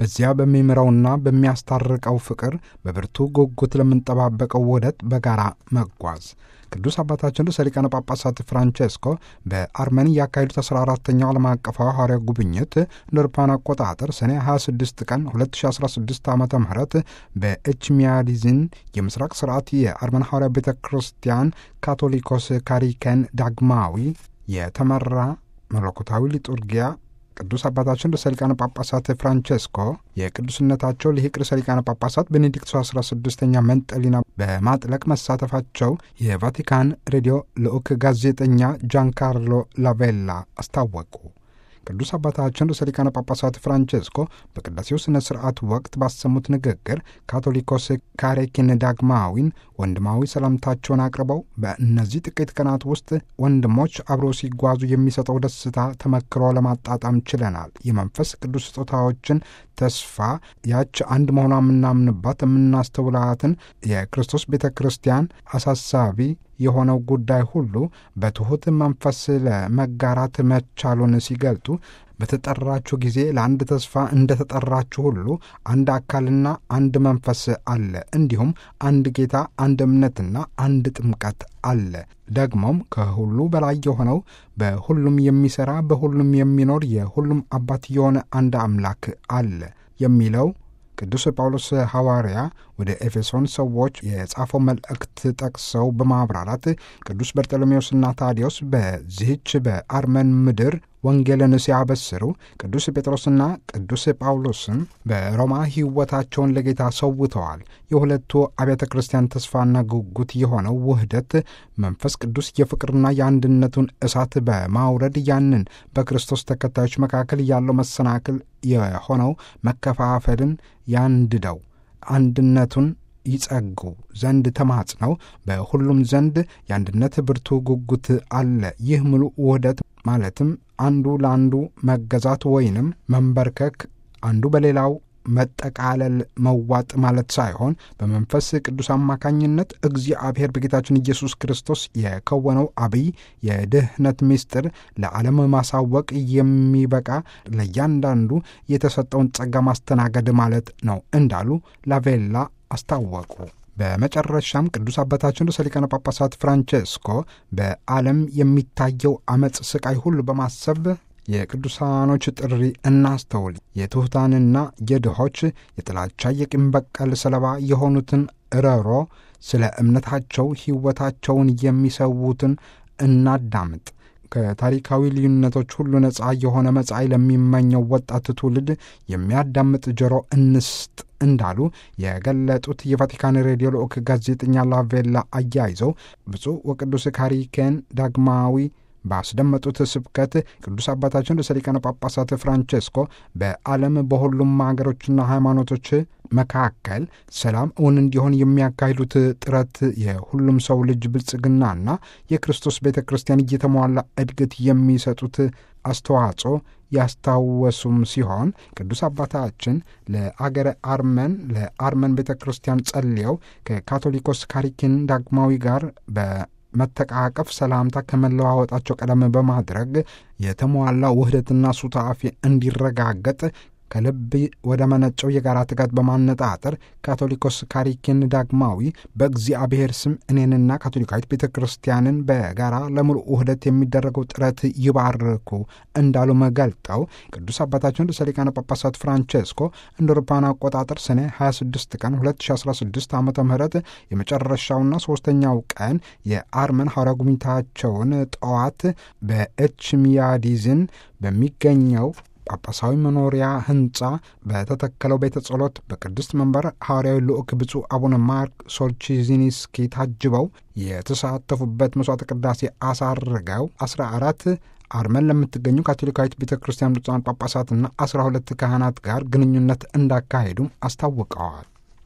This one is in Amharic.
በዚያ በሚምረውና በሚያስታርቀው ፍቅር በብርቱ ጉጉት ለምንጠባበቀው ውህደት በጋራ መጓዝ። ቅዱስ አባታችን ርዕሰ ሊቃነ ጳጳሳት ፍራንቼስኮ በአርመን ያካሄዱት 14ኛው ዓለም አቀፋዊ ሐዋርያዊ ጉብኝት እንደ አውሮፓውያን አቆጣጠር ሰኔ 26 ቀን 2016 ዓ ም በኤችሚያዲዝን የምስራቅ ስርዓት የአርመን ሐዋርያዊ ቤተ ክርስቲያን ካቶሊኮስ ካሪከን ዳግማዊ የተመራ መለኮታዊ ሊጡርጊያ ቅዱስ አባታችን ርዕሰ ሊቃነ ጳጳሳት ፍራንቼስኮ የቅዱስነታቸው ሊቅ ርዕሰ ሊቃነ ጳጳሳት ቤኔዲክቶስ 16ኛ መንጠሊና በማጥለቅ መሳተፋቸው የቫቲካን ሬዲዮ ልዑክ ጋዜጠኛ ጃንካርሎ ላቬላ አስታወቁ። ቅዱስ አባታችን ርዕሰ ሊቃነ ጳጳሳት ፍራንቼስኮ በቅዳሴው ሥነ ሥርዓት ወቅት ባሰሙት ንግግር ካቶሊኮስ ካሬኪን ዳግማዊን ወንድማዊ ሰላምታቸውን አቅርበው በእነዚህ ጥቂት ቀናት ውስጥ ወንድሞች አብረው ሲጓዙ የሚሰጠው ደስታ ተመክሮ ለማጣጣም ችለናል። የመንፈስ ቅዱስ ስጦታዎችን ተስፋ ያች አንድ መሆኗ የምናምንባት የምናስተውላትን የክርስቶስ ቤተ ክርስቲያን አሳሳቢ የሆነው ጉዳይ ሁሉ በትሑት መንፈስ ለመጋራት መቻሉን ሲገልጡ በተጠራችሁ ጊዜ ለአንድ ተስፋ እንደተጠራችሁ ሁሉ አንድ አካልና አንድ መንፈስ አለ፣ እንዲሁም አንድ ጌታ፣ አንድ እምነትና አንድ ጥምቀት አለ። ደግሞም ከሁሉ በላይ የሆነው በሁሉም የሚሠራ በሁሉም የሚኖር የሁሉም አባት የሆነ አንድ አምላክ አለ የሚለው ቅዱስ ጳውሎስ ሐዋርያ ወደ ኤፌሶን ሰዎች የጻፈው መልእክት ጠቅሰው በማብራራት ቅዱስ በርጠሎሜዎስና ታዲዮስ በዚህች በአርመን ምድር ወንጌልን ሲያበስሩ ቅዱስ ጴጥሮስና ቅዱስ ጳውሎስም በሮማ ሕይወታቸውን ለጌታ ሰውተዋል። የሁለቱ አብያተ ክርስቲያን ተስፋና ጉጉት የሆነው ውህደት መንፈስ ቅዱስ የፍቅርና የአንድነቱን እሳት በማውረድ ያንን በክርስቶስ ተከታዮች መካከል ያለው መሰናክል የሆነው መከፋፈልን ያንድደው አንድነቱን ይጸጉ ዘንድ ተማጽነው በሁሉም ዘንድ የአንድነት ብርቱ ጉጉት አለ። ይህ ሙሉ ውህደት ማለትም አንዱ ለአንዱ መገዛት ወይንም መንበርከክ፣ አንዱ በሌላው መጠቃለል መዋጥ ማለት ሳይሆን በመንፈስ ቅዱስ አማካኝነት እግዚአብሔር በጌታችን ኢየሱስ ክርስቶስ የከወነው አብይ የድኅነት ምስጢር ለዓለም ማሳወቅ የሚበቃ ለእያንዳንዱ የተሰጠውን ጸጋ ማስተናገድ ማለት ነው እንዳሉ ላቬላ አስታወቁ። በመጨረሻም ቅዱስ አባታችን ርዕሰ ሊቃነ ጳጳሳት ፍራንቼስኮ በዓለም የሚታየው አመፅ፣ ስቃይ ሁሉ በማሰብ የቅዱሳኖች ጥሪ እናስተውል፣ የትሑታንና የድሆች የጥላቻ የቂም በቀል ሰለባ የሆኑትን እረሮ፣ ስለ እምነታቸው ሕይወታቸውን የሚሰዉትን እናዳምጥ፣ ከታሪካዊ ልዩነቶች ሁሉ ነፃ የሆነ መጻኢ ለሚመኘው ወጣት ትውልድ የሚያዳምጥ ጆሮ እንስጥ እንዳሉ የገለጡት የቫቲካን ሬዲዮ ልዑክ ጋዜጠኛ ላቬላ አያይዘው ብፁዕ ወቅዱስ ካሪኬን ዳግማዊ ባስደመጡት ስብከት ቅዱስ አባታችን ርዕሰ ሊቃነ ጳጳሳት ፍራንቼስኮ በዓለም በሁሉም አገሮችና ሃይማኖቶች መካከል ሰላም እውን እንዲሆን የሚያካሂዱት ጥረት የሁሉም ሰው ልጅ ብልጽግናና የክርስቶስ ቤተ ክርስቲያን እየተሟላ እድገት የሚሰጡት አስተዋጽኦ ያስታወሱም ሲሆን ቅዱስ አባታችን ለአርመን ቤተ ክርስቲያን ጸልየው ከካቶሊኮስ ካሪኪን ዳግማዊ ጋር መተቃቀፍ ሰላምታ ከመለዋወጣቸው ቀደም በማድረግ የተሟላ ውህደትና ሱታፌ እንዲረጋገጥ ከልብ ወደ መነጨው የጋራ ትጋት በማነጣጠር ካቶሊኮስ ካሪኪን ዳግማዊ በእግዚአብሔር ስም እኔንና ካቶሊካዊት ቤተ ክርስቲያንን በጋራ ለሙሉ ውህደት የሚደረገው ጥረት ይባርኩ እንዳሉ መገልጠው ቅዱስ አባታችን ርዕሰ ሊቃነ ጳጳሳት ፍራንቼስኮ እንደ አውሮፓውያን አቆጣጠር ሰኔ 26 ቀን 2016 ዓ ም የመጨረሻውና ሦስተኛው ቀን የአርመን ሐዋርያዊ ጉብኝታቸውን ጠዋት በኤችሚያዲዝን በሚገኘው ጳጳሳዊ መኖሪያ ሕንጻ በተተከለው ቤተ ጸሎት በቅድስት መንበር ሐዋርያዊ ልዑክ ብፁዕ አቡነ ማርክ ሶልቺዚኒስኪ ታጅበው የተሳተፉበት መሥዋዕተ ቅዳሴ አሳርገው 14 አርመን ለምትገኙ ካቶሊካዊት ቤተ ክርስቲያን ብፁዓን ጳጳሳትና 12 ካህናት ጋር ግንኙነት እንዳካሄዱም አስታውቀዋል።